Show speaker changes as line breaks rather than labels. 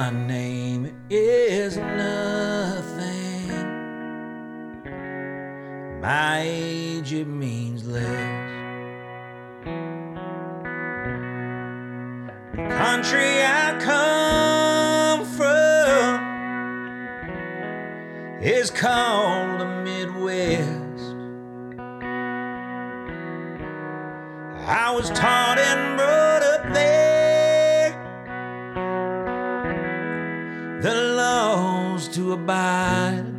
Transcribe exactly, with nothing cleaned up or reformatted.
my name is nothing. My age, it means less. The country I come from is called the Midwest. I was taught and brought up there, the laws to abide,